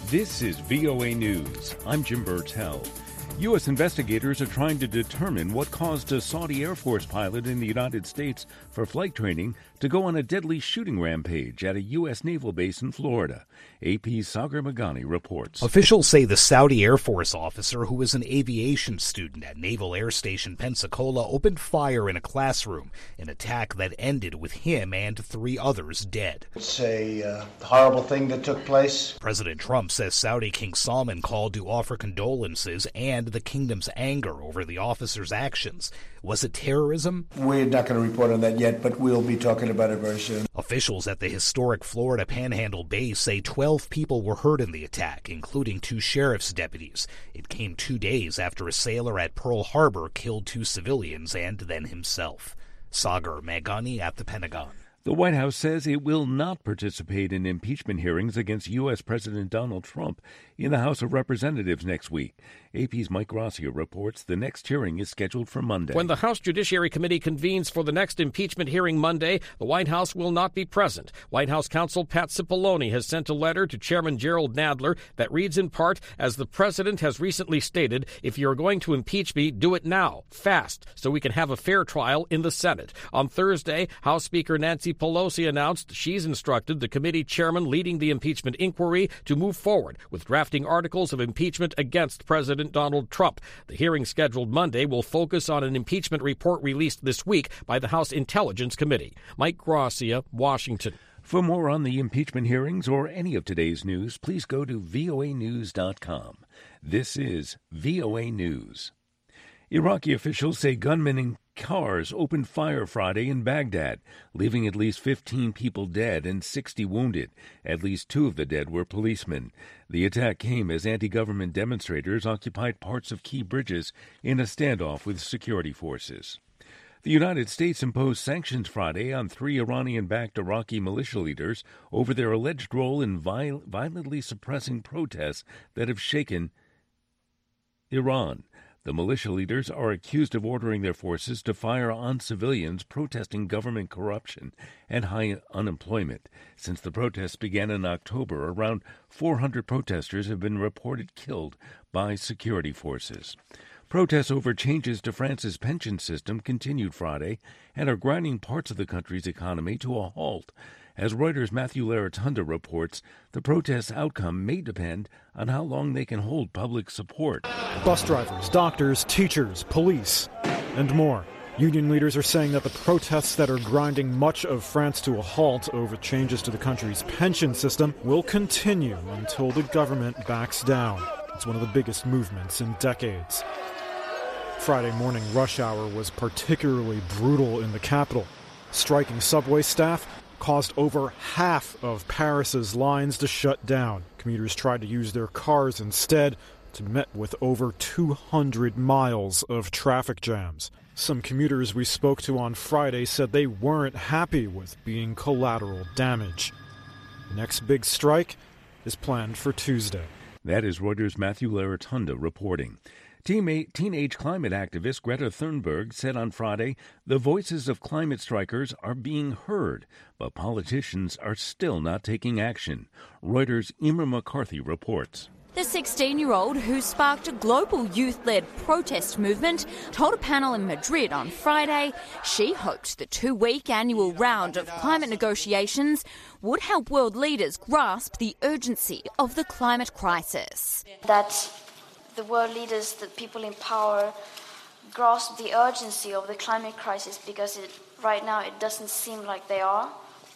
This is VOA News. I'm Jim Burtell. U.S. investigators are trying to determine what caused a Saudi Air Force pilot in the United States for flight training to go on a deadly shooting rampage at a U.S. naval base in Florida. AP's Sagar Meghani reports. Officials say the Saudi Air Force officer, who was an aviation student at Naval Air Station Pensacola, opened fire in a classroom, an attack that ended with him and 3 others dead. It's a horrible thing that took place. President Trump says Saudi King Salman called to offer condolences and the kingdom's anger over the officer's actions. Was it terrorism? We're not going to report on that yet, but we'll be talking about it very soon. Officials at the historic Florida Panhandle base say 12 people were hurt in the attack, including 2 sheriff's deputies. It came 2 days after a sailor at Pearl Harbor killed 2 civilians and then himself. Sagar Meghani at the Pentagon. The White House says it will not participate in impeachment hearings against U.S. President Donald Trump in the House of Representatives next week. AP's Mike Gracia reports the next hearing is scheduled for Monday. When the House Judiciary Committee convenes for the next impeachment hearing Monday, the White House will not be present. White House counsel Pat Cipollone has sent a letter to Chairman Gerald Nadler that reads in part, "As the president has recently stated, if you're going to impeach me, do it now, fast, so we can have a fair trial in the Senate." On Thursday, House Speaker Nancy Pelosi announced she's instructed the committee chairman leading the impeachment inquiry to move forward with drafting articles of impeachment against President Donald Trump. The hearing scheduled Monday will focus on an impeachment report released this week by the House Intelligence Committee. Mike Gracia, Washington. For more on the impeachment hearings or any of today's news, please go to voanews.com. This is VOA News. Iraqi officials say gunmen in cars opened fire Friday in Baghdad, leaving at least 15 people dead and 60 wounded. At least 2 of the dead were policemen. The attack came as anti-government demonstrators occupied parts of key bridges in a standoff with security forces. The United States imposed sanctions Friday on 3 Iranian-backed Iraqi militia leaders over their alleged role in violently suppressing protests that have shaken Iran. The militia leaders are accused of ordering their forces to fire on civilians protesting government corruption and high unemployment. Since the protests began in October, around 400 protesters have been reported killed by security forces. Protests over changes to France's pension system continued Friday and are grinding parts of the country's economy to a halt. As Reuters' Matthew Laratunda reports, the protest's outcome may depend on how long they can hold public support. Bus drivers, doctors, teachers, police, and more. Union leaders are saying that the protests that are grinding much of France to a halt over changes to the country's pension system will continue until the government backs down. It's one of the biggest movements in decades. Friday morning rush hour was particularly brutal in the capital. Striking subway staff caused over half of Paris's lines to shut down. Commuters tried to use their cars instead, to met with over 200 miles of traffic jams. Some commuters we spoke to on Friday said they weren't happy with being collateral damage. Next big strike is planned for Tuesday. That is Reuters' Matthew Laratunda reporting. Teenage climate activist Greta Thunberg said on Friday the voices of climate strikers are being heard, but politicians are still not taking action. Reuters' Emer McCarthy reports. The 16-year-old, who sparked a global youth-led protest movement, told a panel in Madrid on Friday she hoped the 2-week annual round of climate negotiations would help world leaders grasp the urgency of the climate crisis. That the world leaders, the people in power, grasp the urgency of the climate crisis, because right now it doesn't seem like they are.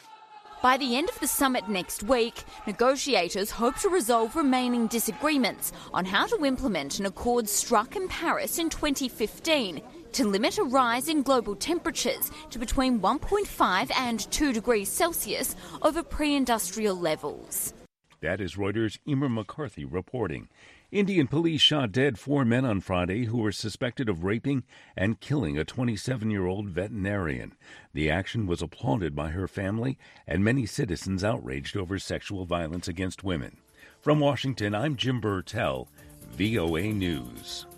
By the end of the summit next week, negotiators hope to resolve remaining disagreements on how to implement an accord struck in Paris in 2015 to limit a rise in global temperatures to between 1.5 and 2 degrees Celsius over pre-industrial levels. That is Reuters' Emer McCarthy reporting. Indian police shot dead 4 men on Friday who were suspected of raping and killing a 27-year-old veterinarian. The action was applauded by her family and many citizens outraged over sexual violence against women. From Washington, I'm Jim Burtell, VOA News.